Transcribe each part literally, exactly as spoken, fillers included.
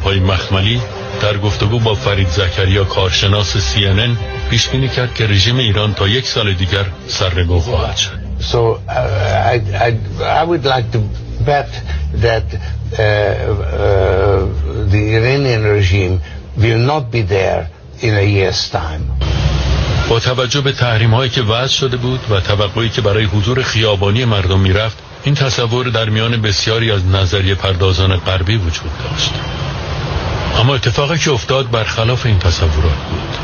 آبهای مخملی در گفتگو با فرید زکریا کارشناس سی ان ان پیش بینی کرد که رژیم ایران تا یک سال دیگر سرنگون خواهد شد. So uh, I, I, I would like to bet that uh, uh, the Iranian regime will not be there in a year's time. با توجه به تحریم‌هایی که وضع شده بود و توقعی که برای حضور خیابانی مردم می‌رفت، این تصور در میان بسیاری از نظریه پردازان غربی وجود داشت. اما اتفاقی که افتاد برخلاف این تصورات بود.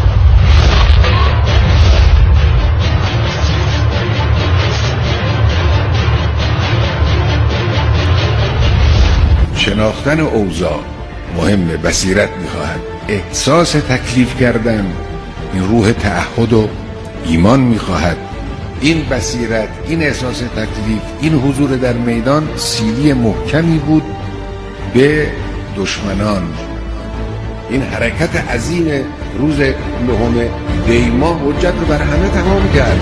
شناختن اوضاع مهمه، بصیرت می‌خواهد. احساس تکلیف کردن این روح تعهد و ایمان می‌خواهد. این بصیرت، این احساس تکلیف، این حضور در میدان سیلی محکمی بود به دشمنان. این حرکت عظیم روز نهم دی‌ماه حجت رو بر همه تمام کرد.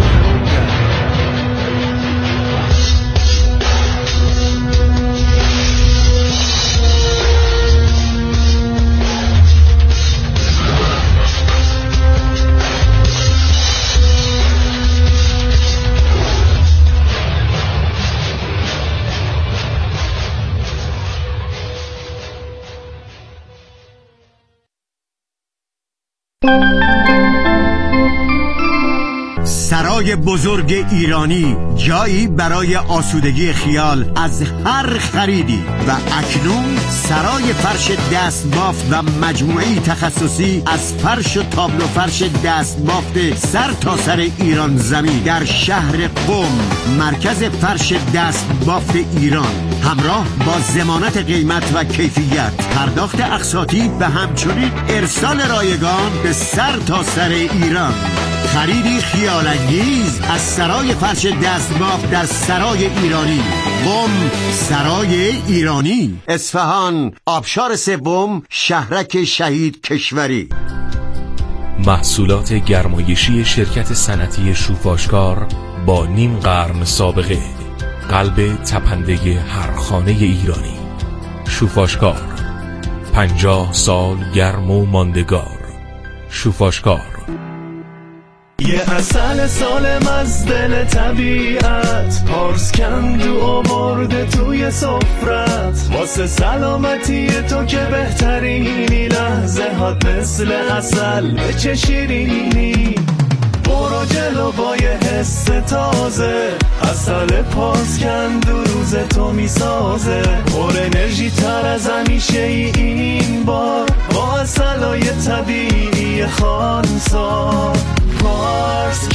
سرای بزرگ ایرانی، جایی برای آسودگی خیال از هر خریدی. و اکنون سرای فرش دستبافت و مجموعی تخصصی از فرش و تابلو فرش دستبافت سر تا سر ایران زمین در شهر قم، مرکز فرش دستبافت ایران، همراه با ضمانت قیمت و کیفیت، پرداخت اقساطی و همچنین ارسال رایگان به سر تا سر ایران. خریدی خیال انگیز از سرای فرش دستبافت در سرای ایرانی، قم، سرای ایرانی، اصفهان، آبشار سوم، شهرک شهید کشوری. محصولات گرمایشی شرکت صنعتی شوفاشکار با نیم قرن سابقه، قلب تپنده هر خانه ایرانی. شوفاشکار، پنجاه سال گرم و ماندگار. شوفاشکار. یه اصل سالم از دل طبیعت، پارس کندو آورده توی سفرت، واسه سلامتی تو که بهترینی، لحظه هات مثل اصل به چه شیرینی. برو جلو با یه حس تازه، اصل پارس کندو روز تو میسازه، پر انرژی تر از همیشه این بار، با اصلای طبیعی خانسار. پارس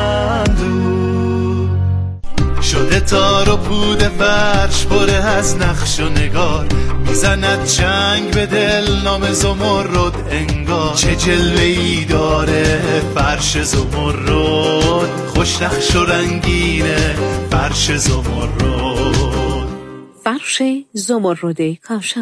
کندو شده تار و پود فرش، پره از نقش و نگار، میزند چنگ به دل نام زمرد انگار. چه جلوه‌ای داره فرش زمرد، خوش نقش و رنگینه فرش زمرد. فرش زمرد کاشان.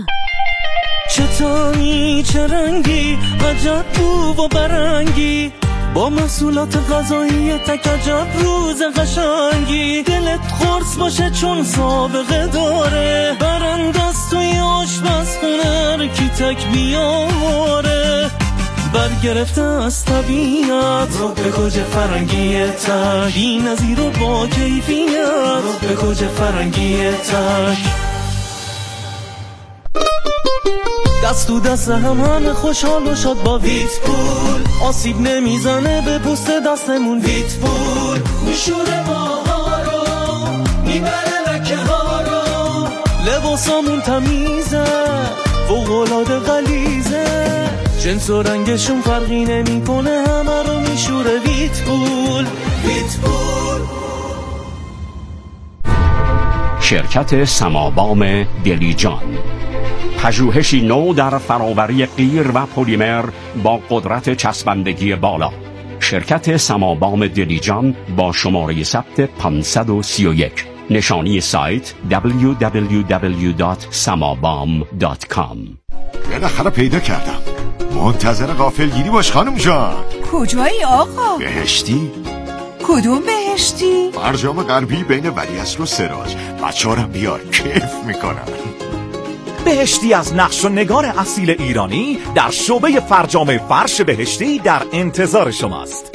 چطوری چه رنگی عجب بو و برنگی، با محصولات غذایی تک عجب روز قشنگی. دلت خورس باشه چون سابقه داره، برانداز توی آشپزخونه کی تک بیاره. برگرفته از طبیعت رو به گوجه فرنگی تک، بی نظیر و با کیفیت رو به گوجه فرنگی تک. دست تو دست هم همه خوشحال و شاد با ویت پول، آسیب نمیزنه به پوست دستمون. ویت پول میشوره ماها رو، میبره لکه ها رو، لباسامون تمیزه فوق‌العاده غلیظه، جنس و رنگشون فرقی نمیکنه، همه رو میشوره ویت پول. ویت پول. شرکت سمابام دلیجان، پژوهشی نو در فراوری قیر و پلیمر با قدرت چسبندگی بالا. شرکت سمابام دلیجان با شماره ثبت پانصد و سی و یک. نشانی سایت دبلیو دبلیو دبلیو دات سمابام دات کام. بالاخره پیدا کردم. منتظر غافلگیری باش خانم جان. کجایی آقا؟ بهشتی؟ کدوم بهشتی؟ برجام غربی بین ولیعصر و سراج. بچه‌هارم بیار کیف میکنن. بهشتی از نقش و نگار اصیل ایرانی در شعبه فرجام فرش بهشتی در انتظار شماست.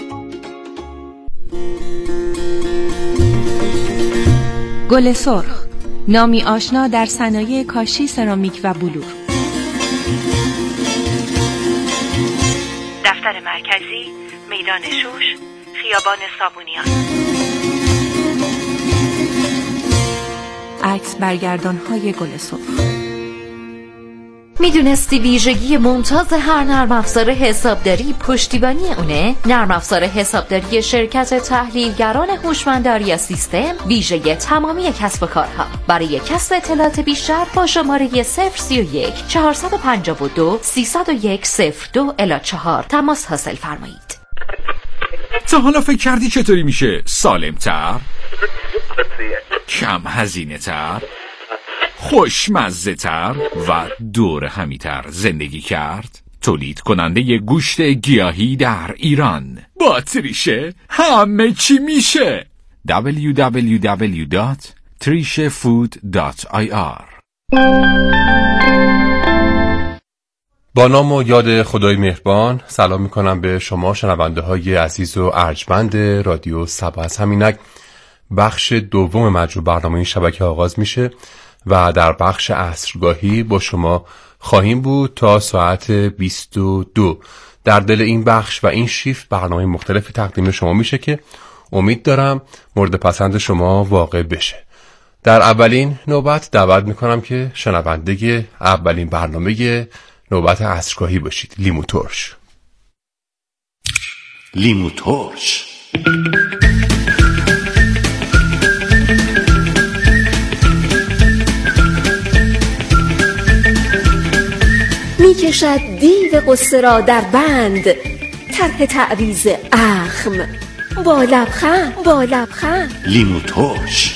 گل سرخ، نامی آشنا در صنایع کاشی، سرامیک و بلور. دفتر مرکزی، میدان شوش، خیابان صابونیان. عکس برگردان‌های گل سرخ. میدونستی ویژگی ممتاز هر نرم افزار حسابداری پشتیبانی اونه؟ نرم افزار حسابداری شرکت تحلیلگران هوشمند آریا سیستم ویژه تمامی کسب و کارها. برای کسب اطلاعات بیشتر با شماره صفر سی و یک چهارصد و پنجاه و دو سیصد و یک صفر دو الی چهار تماس حاصل فرمایید. تا حالا فکر کردی چطوری میشه سالم‌تر، کم هزینه تر، خوشمزه تر و دور همیتر زندگی کرد؟ تولید کننده گوشت گیاهی در ایران با تریشه همه چی میشه. دبلیو دبلیو دبلیو دات تریشه فود دات آی آر. با نام و یاد خدای مهربان سلام میکنم به شما شنونده های عزیز و ارجمند رادیو سبا. از همینک بخش دوم مجموع برنامه این شبکه آغاز میشه و در بخش عصرگاهی با شما خواهیم بود تا ساعت بیست و دو. در دل این بخش و این شیفت برنامه مختلفی تقدیم شما میشه که امید دارم مورد پسند شما واقع بشه. در اولین نوبت دعوت میکنم که شنونده اولین برنامه نوبت عصرگاهی باشید. لیمو ترش. لیمو ترش. می کشد دیو قصه را در بند، طرح تعویض اخم با لبخند با لبخند. لیمو ترش.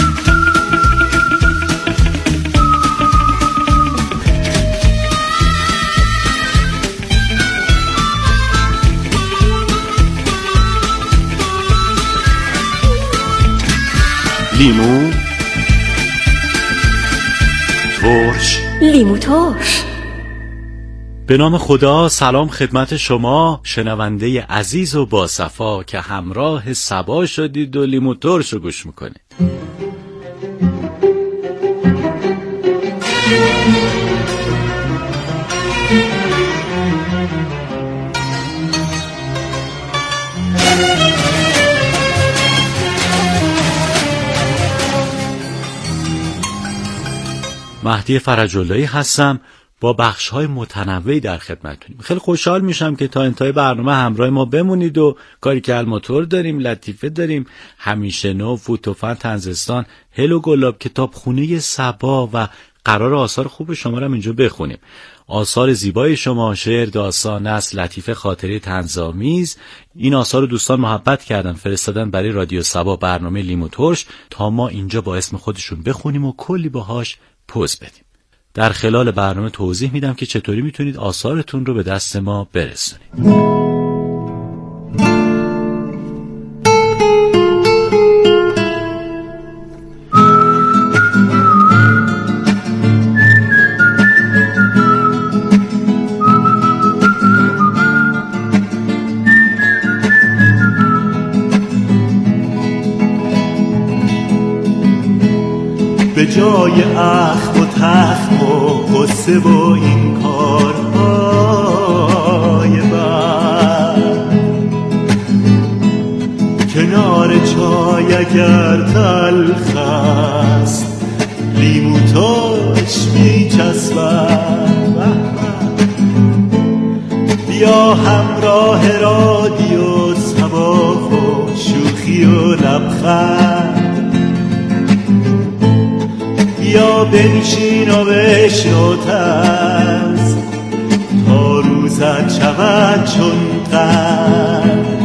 لیمو ترش. لیمو ترش. به نام خدا. سلام خدمت شما شنونده عزیز و باصفا که همراه سبا شدید و لیمو ترش رو گوش میکنید. مهدی فرج‌اللهی هستم با بخش‌های متنوعی در خدمتتونیم. خیلی خوشحال میشم که تا انتهای برنامه همراه ما بمونید و کاری که الموتور داریم، لطیفه داریم، همیشه نو، فوتوفن، تنزستان، هلو گلاب، کتابخونه سبا و قرار آثار خوب شما رو اینجا بخونیم. آثار زیبای شما، شعر، داستان است، لطیفه، خاطره طنزآمیز، این آثار رو دوستان محبت کردن فرستادن برای رادیو سبا برنامه لیمو ترش تا ما اینجا با اسم خودشون بخونیم و کلی باهاش پوز بدیم. در خلال برنامه توضیح میدم که چطوری میتونید آثارتون رو به دست ما برسونید. به جای اخم و تخم و قصه و این کارهای بد، کنار چای اگر تلخ است لیمو ترش میچسبد. بیا همراه رادیو سبا و شوخی و لبخند، یا بنشین و بشنو طنز تا روزت شود چون قند.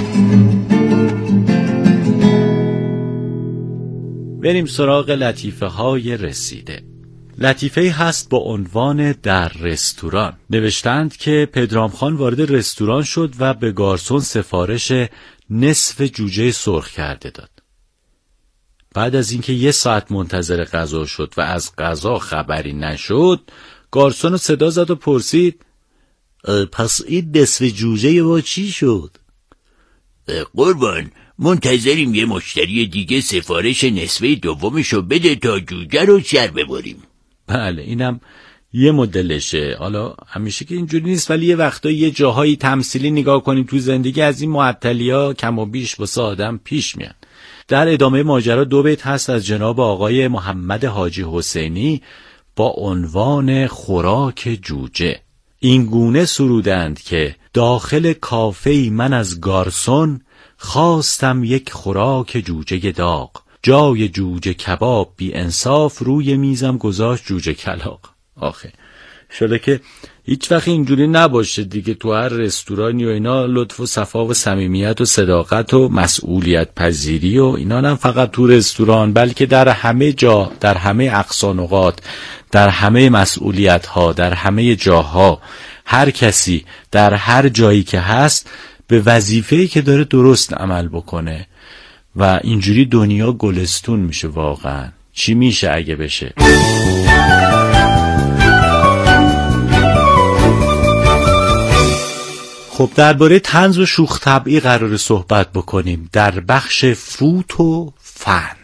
بریم سراغ لطیفه های رسیده. لطیفه هست با عنوان در رستوران. نوشتند که پدرام خان وارد رستوران شد و به گارسون سفارش نصف جوجه سرخ کرده داد. بعد از اینکه یه ساعت منتظر غذا شد و از غذا خبری نشد، گارسون رو صدا زد و پرسید پس این نصف جوجه ما چی شد؟ قربان منتظریم یه مشتری دیگه سفارش نصفه دومشو بده تا جوجه رو سر ببریم. بله اینم یه مدلشه. حالا همیشه که اینجوری نیست، ولی یه وقتا یه جاهایی تمثیلی نگاه کنیم تو زندگی، از این معطلیا کم و بیش واسه آدم پیش میاد. در ادامه ماجرا دو بیت هست از جناب آقای محمد حاجی حسینی با عنوان خوراک جوجه. این گونه سرودند که داخل کافه‌ای من از گارسون خواستم یک خوراک جوجه داغ، جای جوجه کباب بی انصاف روی میزم گذاشت جوجه کلاغ. آخه شده که هیچ وقت اینجوری نباشه دیگه، تو هر رستورانی و اینا لطف و صفا و صمیمیت و صداقت و مسئولیت پذیری و اینا نه فقط تو رستوران، بلکه در همه جا، در همه اقصانقات، در همه مسئولیت ها، در همه جاها، هر کسی در هر جایی که هست به وظیفه‌ای که داره درست عمل بکنه و اینجوری دنیا گلستون میشه. واقعا چی میشه اگه بشه؟ خب درباره طنز و شوخ طبعی قرار صحبت بکنیم در بخش فوت و فن.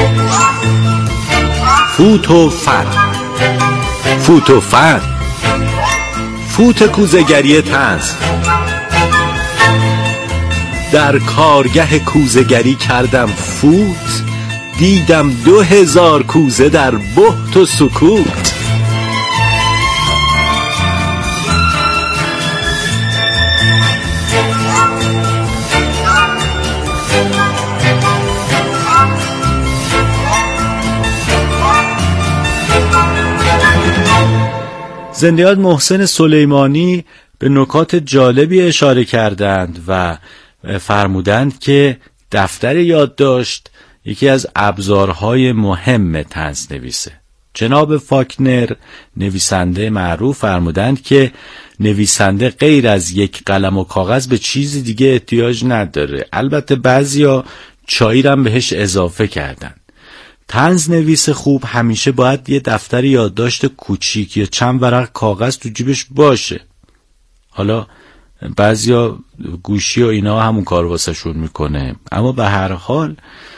فوت و فن فوت و فن فوت کوزه‌گری طنز. در کارگه کوزه‌گری کردم فوت، دیدم دو هزار کوزه در بهت و سکوت. زنده‌یاد محسن سلیمانی به نکات جالبی اشاره کردند و فرمودند که دفتر یادداشت یکی از ابزارهای مهم طنز نویسه. جناب فاکنر نویسنده معروف فرمودند که نویسنده غیر از یک قلم و کاغذ به چیز دیگه احتیاج نداره. البته بعضیا چایی هم بهش اضافه کردن. طنز نویس خوب همیشه باید یه دفتر یادداشت کوچیک یا چند ورق کاغذ تو جیبش باشه. حالا بعضیا گوشی و اینا همون کار واسه شون میکنه، اما به هر حال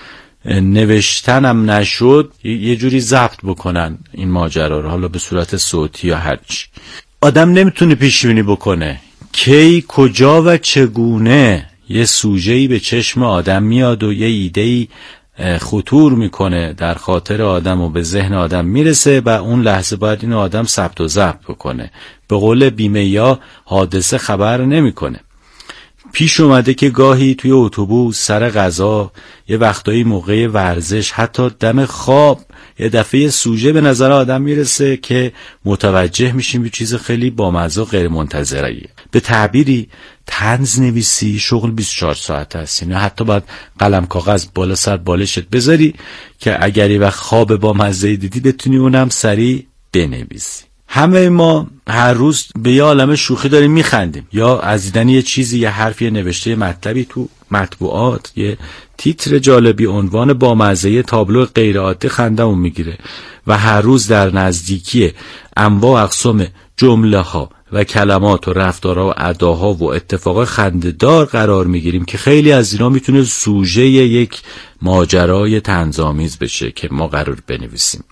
نوشتنم نشد یه جوری ضبط بکنن این ماجرا رو، حالا به صورت صوتی یا هرچی. آدم نمیتونه پیش بینی بکنه کی کجا و چگونه یه سوژه‌ای به چشم آدم میاد و یه ایده‌ای خطور میکنه در خاطر آدم و به ذهن آدم میرسه و اون لحظه باید این آدم ثبت و ضبط بکنه. به قول بیمه یا حادثه خبر نمیکنه. پیش اومده که گاهی توی اتوبوس، سر غذا، یه وقتایی موقع ورزش، حتی دم خواب یه دفعه سوژه به نظر آدم میرسه که متوجه میشیم به چیز خیلی بامزه و غیر منتظره. به تعبیری طنز نویسی شغل بیست و چهار ساعت هست، یعنی حتی باید قلم کاغذ بالا سر بالشت بذاری که اگر یه وقت خواب بامزه دیدی بتونی اونم سریع بنویسی. همه ما هر روز به یه عالمه شوخی داریم میخندیم، یا از دیدن یه چیزی، یه حرفی، یه نوشته، یه مطلبی تو مطبوعات، یه تیتر جالبی، عنوان بامزه، تابلو غیر عادی خندمون میگیره و هر روز در نزدیکی انواع اقسام جمله ها و کلمات و رفتارها و اداها و اتفاق خنده‌دار قرار میگیریم که خیلی از اینا میتونه سوژه یک ماجرای طنزآمیز بشه که ما قرار بنویسیم.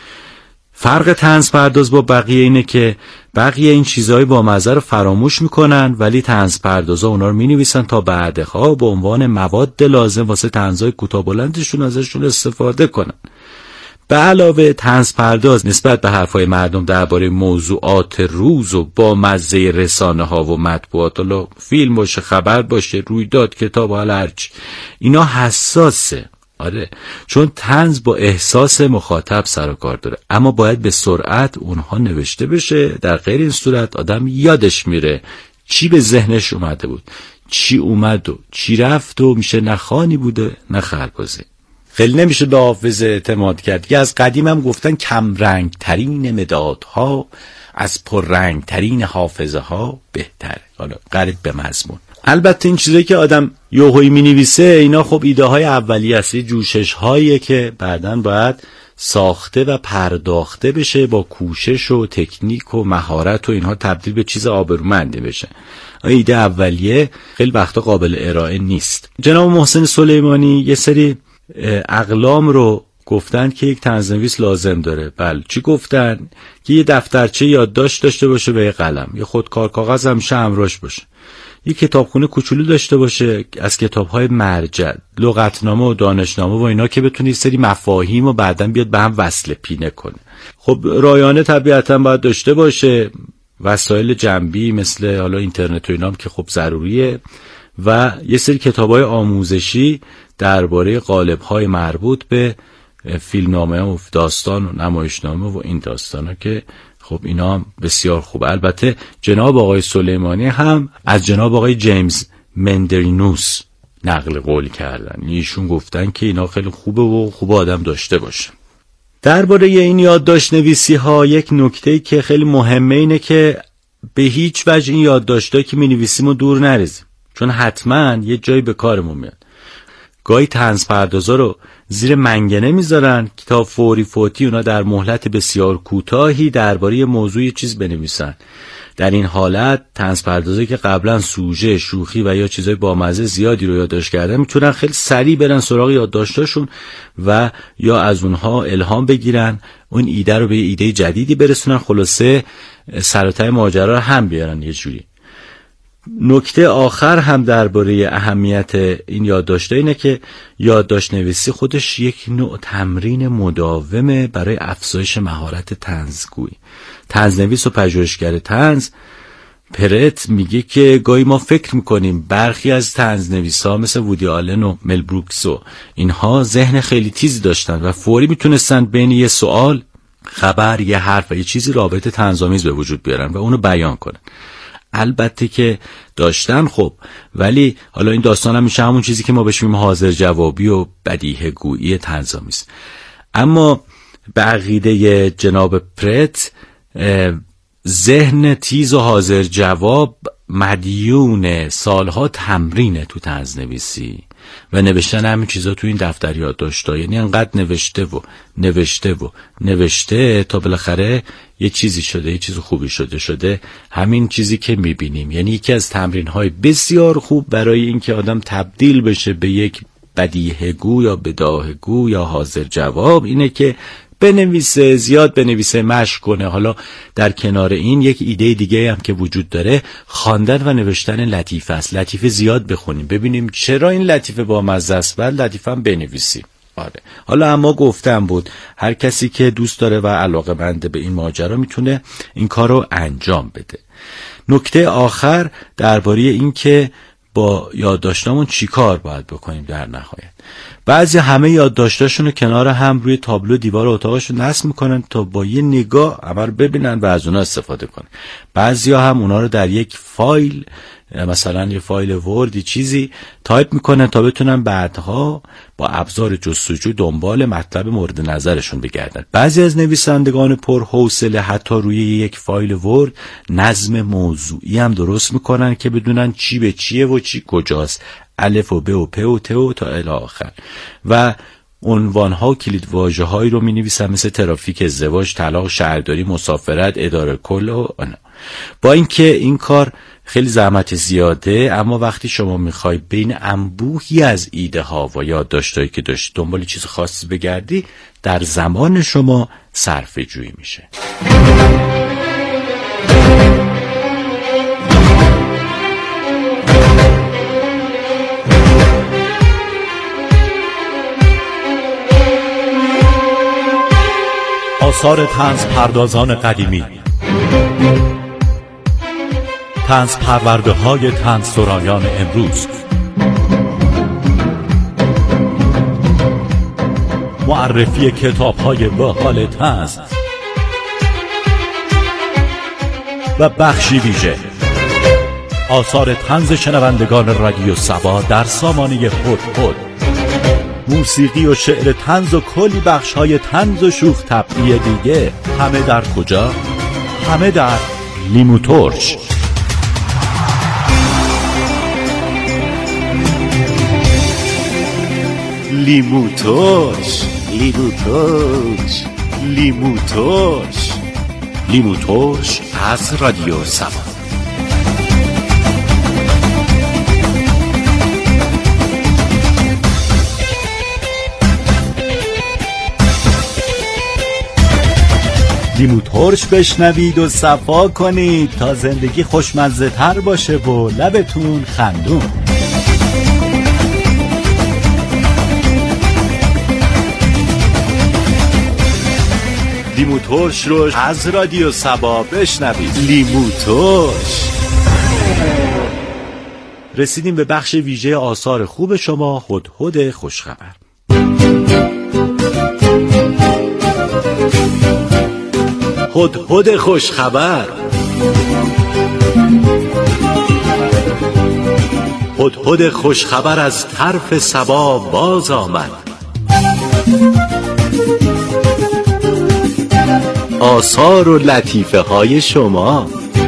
فرق طنز پرداز با بقیه اینه که بقیه این چیزهای با مزه رو فراموش میکنن، ولی طنز پردازا اونا رو مینویسن تا بعدها به عنوان مواد لازم واسه طنزهای کوتاه بلندشون ازشون استفاده کنن. به علاوه طنز پرداز نسبت به حرفای مردم درباره موضوعات روز و با مزه رسانه ها و مطبوعات، حالا فیلم باشه، خبر باشه، رویداد، کتاب، حالا هرچی، اینا حساسه. آره، چون طنز با احساس مخاطب سر و کار داره، اما باید به سرعت اونها نوشته بشه. در غیر این صورت آدم یادش میره چی به ذهنش اومده بود، چی اومد و چی رفت و میشه نه خانی بوده نه خربازه. خیلی نمیشه به حافظه اعتماد کرد. یه از قدیم هم گفتن کم رنگ ترین مدادها از پر رنگ ترین حافظه ها بهتره. حالا قریب به مضمون. البته این چیزایی که آدم یوهویی می‌نویسه اینا خب ایده های اولیه است، جوشش هایی که بعداً باید ساخته و پرداخته بشه، با کوشش و تکنیک و مهارت و اینها تبدیل به چیز آبرومندی بشه. ایده اولیه خیلی وقتا قابل ارائه نیست. جناب محسن سلیمانی یه سری اقلام رو گفتن که یک طنزنویس لازم داره. بله، چی گفتن؟ که یه دفترچه یادداشت داشته باشه و یه قلم، یه خودکار کاغذ همیشه همراهش باشه، یه کتابخونه کوچولو داشته باشه از کتاب‌های مرجع، لغتنامه و دانشنامه و اینا، که بتونه یه سری مفاهیم و بعداً بیاد به هم وصله پینه کنه. خب رایانه طبیعتاً باید داشته باشه، وسایل جنبی مثل حالا اینترنت و اینام که خب ضروریه، و یه سری کتاب‌های آموزشی درباره قالب‌های مربوط به فیلمنامه و داستان و نمایشنامه و این داستانا که خب اینا هم بسیار خوب. البته جناب آقای سلیمانی هم از جناب آقای جیمز مندرینوس نقل قول کردن، ایشون گفتن که اینا خیلی خوبه و خوب آدم داشته باشه. درباره این یادداشت نویسی ها یک نکته که خیلی مهمه اینه که به هیچ وجه این یادداشتایی که می‌نویسیم رو دور نریزیم، چون حتما یه جایی به کارمون میاد. گاهی طنز پردازا رو زیر منگنه میذارن که تا فوری فوتی اونا در مهلت بسیار کوتاهی درباره موضوع چیز بنویسن. در این حالت طنز پردازایی که قبلا سوژه، شوخی و یا چیزای بامزه زیادی رو یادداشت کردن میتونن خیلی سریع برن سراغ یادداشتاشون و یا از اونها الهام بگیرن، اون ایده رو به ایده جدیدی برسونن، خلاصه سر و ته ماجرا رو هم بیارن یه جوری. نکته آخر هم درباره اهمیت این یادداشت اینه که یادداشت نویسی خودش یک نوع تمرین مداومه برای افزایش مهارت طنزگویی. طنزنویس و پژوهشگر طنز پرت میگه که گاهی ما فکر میکنیم برخی از طنزنویسا مثل وودی آلن و مل بروکس و اینها ذهن خیلی تیزی داشتن و فوری میتونستن بین یه سوال، خبر، یه حرف و یه چیزی رابطه طنزآمیز به وجود بیارن و اونو بیان کنن. البته که داشتن خب، ولی حالا این داستان هم میشه همون چیزی که ما بهش میگیم حاضر جوابی و بدیهه گویی طنزآمیز. اما به عقیده جناب پرت ذهن تیز و حاضر جواب مدیون سالها تمرینه تو طنزنویسی و نوشتن همین چیزا تو این دفتر یادداشت‌ها، یعنی انقدر نوشته و نوشته و نوشته تا بالاخره یه چیزی شده، یه چیز خوبی شده شده همین چیزی که میبینیم. یعنی یکی از تمرین‌های بسیار خوب برای اینکه آدم تبدیل بشه به یک بدیهه‌گو یا بداهه‌گو یا حاضر جواب اینه که بنویسه، زیاد بنویسه، مشق کنه. حالا در کنار این یک ایده دیگه هم که وجود داره، خواندن و نوشتن لطیفه است. لطیفه زیاد بخونیم ببینیم چرا این لطیفه با مزه است، بعد لطیفه هم بنویسیم. آره. حالا اما گفتم بود هر کسی که دوست داره و علاقه‌منده به این ماجرا میتونه این کار رو انجام بده. نکته آخر درباره این که با یادداشتامون چی کار باید بکنیم. در نهایت بعضی همه یادداشتاشون رو کنار هم روی تابلو دیوار اتاقشون نصب میکنن تا با یه نگاه عمر ببینن و از اونا استفاده کنن. بعضی هم اونا رو در یک فایل، مثلا یه فایل وردی چیزی تایپ میکنن تا بتونن بعدها با ابزار جستجو دنبال مطلب مورد نظرشون بگردن. بعضی از نویسندگان پرحوصله حتی روی یک فایل ورد نظم موضوعی هم درست میکنن که بدونن چی به چیه و چی کجاست، الف و ب و پ و ت و تا الی آخر. و عنوان‌ها و کلیدواژه‌هایی رو می‌نویسن مثل ترافیک، ازدواج، طلاق، شهرداری، مسافرت، اداره کل و آن. با اینکه این کار خیلی زحمت زیاده، اما وقتی شما میخوای بین انبوهی از ایده ها و یادداشتایی که داشتی دنبال چیز خاصی بگردی، در زمان شما صرفه جویی میشه. آثار طنز پردازان قدیمی، طنز پرورده های طنز سرایان امروز، معرفی کتاب های باحال طنز و بخشی ویژه آثار طنز شنوندگان رادیو سبا در سامانه هد هد، موسیقی و شعر طنز و کلی بخش های طنز و شوخ طبعی دیگه. همه در کجا؟ همه در لیمو ترش. لیمو ترش، لیمو ترش، لیمو ترش، لیمو ترش از رادیو سبا. لیمو ترش بشنوید و صفا کنید تا زندگی خوشمزه تر باشه و لبتون خندون. لیمو ترش رو از رادیو سبا بشنوید. لیمو ترش. رسیدیم به بخش ویژه آثار خوب شما، هدهد خوشخبر. هدهد خوشخبر. هدهد خوشخبر از طرف سبا باز آمد. آثار و لطیفه های شما.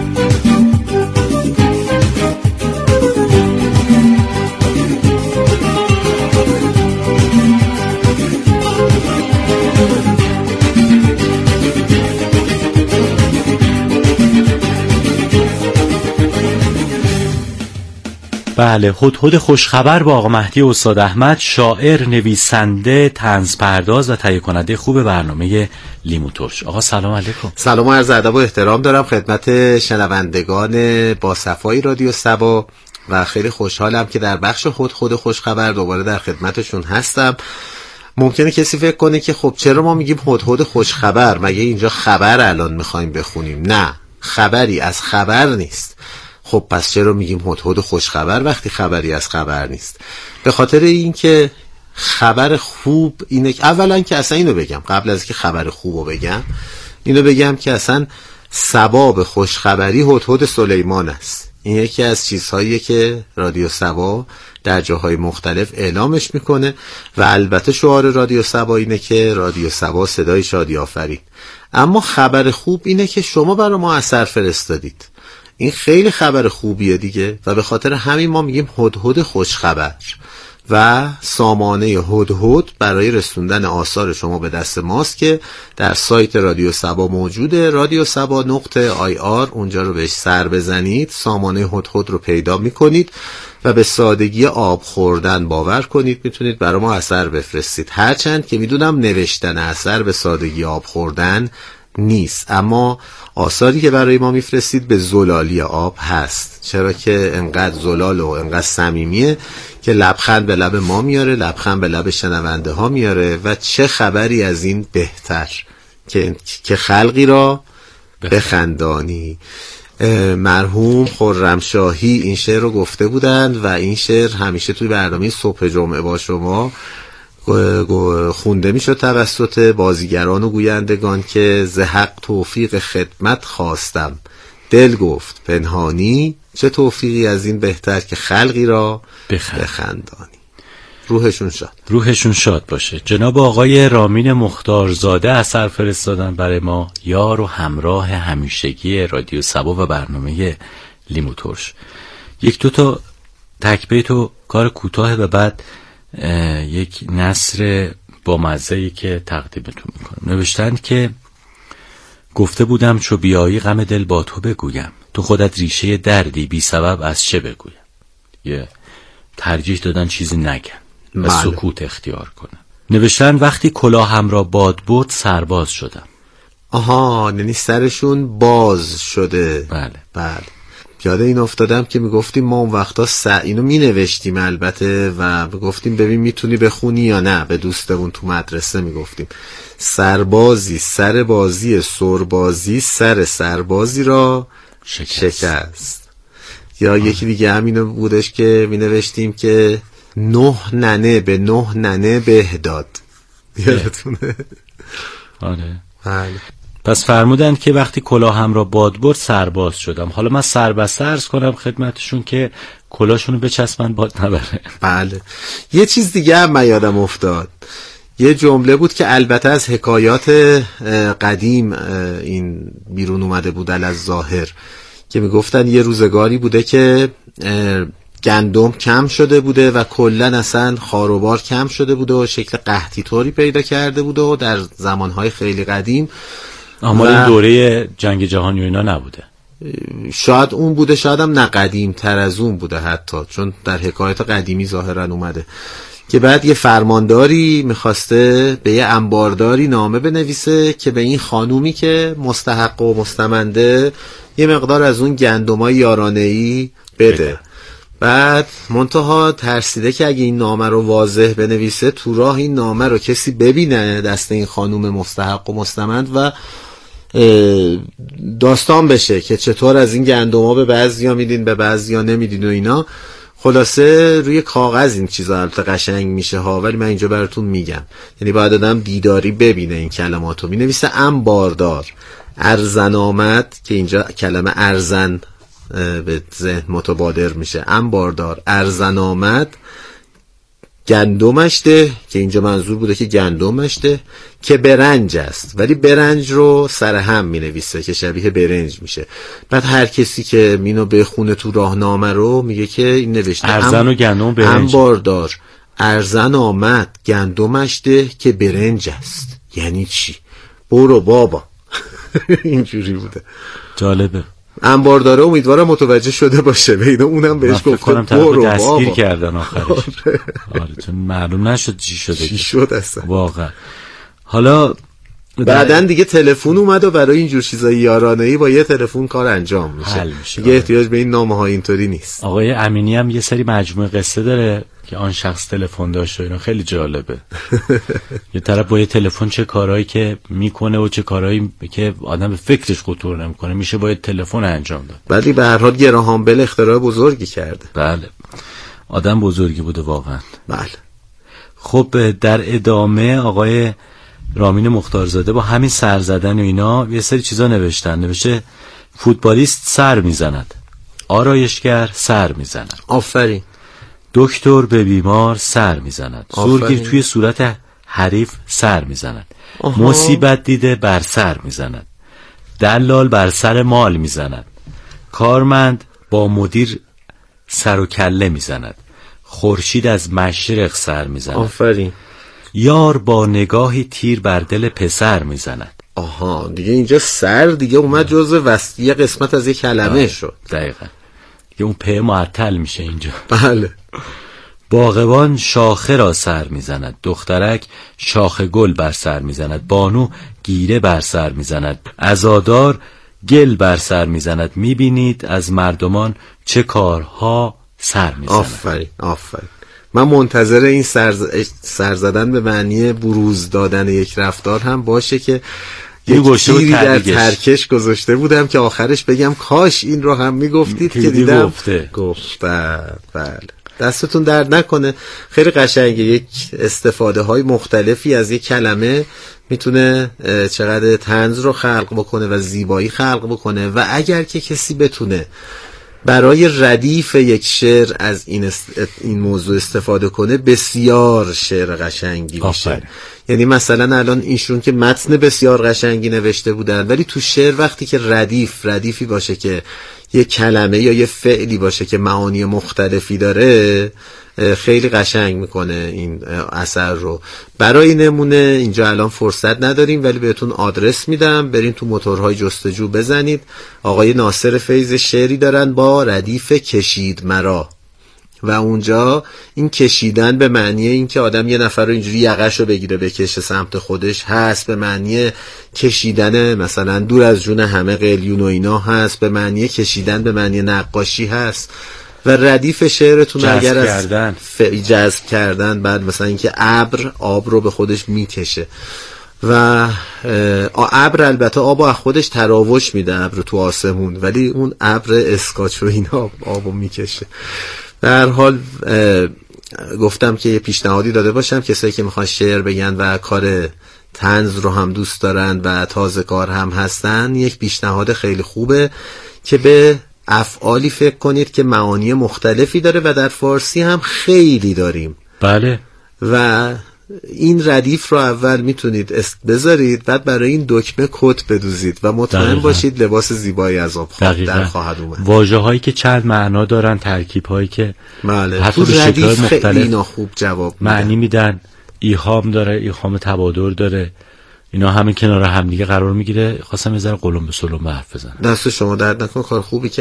بله، هدهد خوشخبر با آقا مهدی استاد احمد، شاعر، نویسنده، طنز پرداز و تهیه کننده خوب برنامه لیمو ترش. آقا سلام علیکم. سلام و عرض ادب و احترام دارم خدمت شنوندگان با صفای رادیو سبا و خیلی خوشحالم که در بخش هدهد خوشخبر دوباره در خدمتشون هستم. ممکنه کسی فکر کنه که خب چرا ما میگیم هدهد خوشخبر، مگه اینجا خبر الان میخوایم بخونیم؟ نه، خبری از خبر نیست. خب پس چرا میگیم هدهد خوشخبر وقتی خبری از خبر نیست؟ به خاطر اینکه خبر خوب اینه که اولا که اصلا اینو بگم، قبل از که خبر خوبو بگم اینو بگم که اصلا سباب خوشخبری هدهد سلیمان است. این یکی از چیزهاییه که رادیو سبا در جاهای مختلف اعلامش میکنه و البته شعار رادیو سبا اینه که رادیو سبا صدای شادی آفرین. اما خبر خوب اینه که شما برای ما اثر فرستادید. این خیلی خبر خوبیه دیگه و به خاطر همین ما میگیم هدهد خوشخبر و سامانه هدهد برای رسوندن آثار شما به دست ماست که در سایت رادیو سبا موجوده، رادیو سبا نقطه آی آر. اونجا رو بهش سر بزنید، سامانه هدهد رو پیدا میکنید و به سادگی آب خوردن باور کنید میتونید برای ما اثر بفرستید. هرچند که میدونم نوشتن اثر به سادگی آب خوردن نیست، اما آثاری که برای ما میفرستید به زلالی آب هست، چرا که انقدر زلال و انقدر صمیمیه که لبخند به لب ما میاره، لبخند به لب شنونده ها میاره و چه خبری از این بهتر که که خلقی را بخندانی. مرحوم خرمشاهی این شعر رو گفته بودند و این شعر همیشه توی برنامه صبح جمعه با شما خونده میشد توسط بازیگران و گویندگان که ز حق توفیق خدمت خواستم، دل گفت پنهانی، چه توفیقی از این بهتر که خلقی را بخند. بخندانی. روحشون شاد. روحشون شاد باشه. جناب آقای رامین مختارزاده اثر فرستادن برای ما، یار و همراه همیشگی رادیو سبا و برنامه لیمو ترش. یک دو تا تک بیت و کار کوتاه و بعد یک نثر با مزه‌ای که تقدیمتون میکنم. نوشتن که گفته بودم چو بیایی غم دل با تو بگویم، تو خودت ریشه دردی بی سبب از چه بگویم. یه ترجیح دادن چیزی نگن و سکوت اختیار کنن. نوشتن وقتی کلاهم را باد برد سرباز شدم. آها، یعنی سرشون باز شده. بله بله. یاد این افتادم که میگفتیم ما اون وقتا س... اینو مینوشتیم البته و میگفتیم ببین میتونی بخونی یا نه. به دوستمون تو مدرسه میگفتیم سربازی سر بازی سربازی سر سربازی را شکست, شکست. یا آه. یکی دیگه همینو بودش که مینوشتیم که نه ننه به نه ننه بهداد. یادتونه؟ آره. بله. پس فرمودند که وقتی کلاهم را باد برد سرباز شدم. حالا من سربسته عرض کنم خدمتشون که کلاشونو بچسبن باد نبره. بله. یه چیز دیگه هم من یادم افتاد. یه جمله بود که البته از حکایات قدیم این بیرون اومده بود از ظاهر، که میگفتن یه روزگاری بوده که گندم کم شده بوده و کلن اصلا خاروبار کم شده بوده و شکل قحطی طوری پیدا کرده بوده و در زمانهای خیلی قدیم. اما این دوره جنگ جهانی و اینا نبوده، شاید اون بوده، شاید هم نه قدیم تر از اون بوده حتی، چون در حکایت قدیمی ظاهرا اومده که بعد یه فرمانداری میخواسته به یه انبارداری نامه بنویسه که به این خانومی که مستحق و مستمنده یه مقدار از اون گندمای یارانه‌ای بده. بعد منتها ترسیده که اگه این نامه رو واضح بنویسه تو راه این نامه رو کسی ببینه دست این خانوم مستحق و مستمند و داستان بشه که چطور از این گندم‌ها به بعضیا میدین به بعضیا نمیدین و اینا. خلاصه روی کاغذ این چیزا البته قشنگ میشه ها، ولی من اینجا براتون میگم، یعنی باید آدم دیداری ببینه این کلماتو. مینویسه انباردار ارزن آمد، که اینجا کلمه ارزن به ذهن متبادر میشه، انباردار ارزن آمد گندمش ده، که اینجا منظور بوده که گندمش ده که برنج است، ولی برنج رو سر هم می نویسه که شبیه برنج میشه. بعد هر کسی که مینو بخونه تو راهنامه رو میگه که این نوشته ارزن و گندم برنج، انباردار ارزن آمد گندمش ده که برنج است. یعنی چی؟ برو بابا. اینجوری بوده. جالبه. انبارداره امیدوارم متوجه شده باشه به اینا، اونم بهش گفته برو بابا. دستگیر کردن آخرش. آره چون معلوم نشد چی شده، چی شد اصلا واقعا. حالا بعدن دیگه تلفن اومد و برای اینجور چیزای یارانه‌ای با یه تلفن کار انجام میشه، دیگه احتیاج به این نامه‌ها اینطوری نیست. آقای امینی هم یه سری مجموعه قصه داره که آن شخص تلفن داشت و اینا، خیلی جالبه. یه طرف با یه تلفن چه کارهایی که میکنه و چه کارهایی که آدم به فکرش خطور نمیکنه میشه با یه تلفن انجام داد. ولی به هر حال گراهام بل اختراع بزرگی کرده. بله آدم بزرگی بوده واقعا. بله. خب در ادامه آقای رامین مختارزاده با همین سر زدن و اینا یه سری چیزا نوشتن. نوشته فوتبالیست سر میزند، آرایشگر سر میزند. آفرین. دکتر به بیمار سر میزند، زورگیر توی صورت حریف سر میزند، مصیبت دیده بر سر میزند، دلال بر سر مال میزند، کارمند با مدیر سر و کله میزند، خورشید از مشرق سر میزند. آفرین. یار با نگاهی تیر بر دل پسر میزند. آها دیگه اینجا سر دیگه اومد جزء وسطی قسمت از یک کلمه شد. دقیقاً. یه اون په معطل میشه اینجا. بله. باغبان شاخه را سر میزند، دخترک شاخه گل بر سر میزند، بانو گیره بر سر میزند، عزادار گل بر سر میزند. میبینید از مردمان چه کارها سر میزند. آفرین آفرین. من منتظر این سر, سر زدن به معنی بروز دادن یک رفتار هم باشه که یک تیری در ترکش گذاشته بودم که آخرش بگم کاش این رو هم میگفتید که دیدم گفته گفته. بله دستتون درد نکنه. خیلی قشنگه، یک استفاده های مختلفی از یک کلمه میتونه چقدر طنز رو خلق بکنه و زیبایی خلق بکنه. و اگر که کسی بتونه برای ردیف یک شعر از این, است... این موضوع استفاده کنه بسیار شعر قشنگی میشه. یعنی مثلا الان ایشون که متن بسیار قشنگی نوشته بودن، ولی تو شعر وقتی که ردیف ردیفی باشه که یه کلمه یا یه فعلی باشه که معانی مختلفی داره خیلی قشنگ میکنه این اثر رو. برای نمونه اینجا الان فرصت نداریم ولی بهتون آدرس میدم، برین تو موتورهای جستجو بزنید. آقای ناصر فیض شعری دارن با ردیف کشید مرا، و اونجا این کشیدن به معنی این که آدم یه نفر رو اینجوری یقش رو بگیره بکشه سمت خودش هست، به معنی کشیدن مثلا دور از جون همه قلیون و اینا هست، به معنی کشیدن به معنی نقاشی هست. و ردیف شعرتون اگر از کردن. ف... جذب کردن، بعد مثلا اینکه ابر آب رو به خودش میکشه و ابر البته آب رو از خودش تراوش میده، ابر تو آسمون، ولی اون ابر اسکاچ و اینا آب رو میکشه. در حال گفتم که یه پیشنهادی داده باشم کسایی که میخوان شعر بگن و کار طنز رو هم دوست دارن و تازه کار هم هستن، یک پیشنهاد خیلی خوبه که به افعالی فکر کنید که معانی مختلفی داره و در فارسی هم خیلی داریم. بله. و این ردیف رو اول میتونید بذارید، بعد برای این دکمه کت بدوزید و مطمئن باشید لباس زیبایی از آب در خواهد اومد. واژه هایی که چند معنا دارن، ترکیب هایی که بله تو ردیف خیلی اینا خوب جواب معنی میدن. ایهام داره، ایهام تبادر داره، اینا همین کنار هم دیگه قرار میگیره. خواستم یه ذره قلم به سلم حرف بزنم. دست شما درد نکنه، کار خوبی که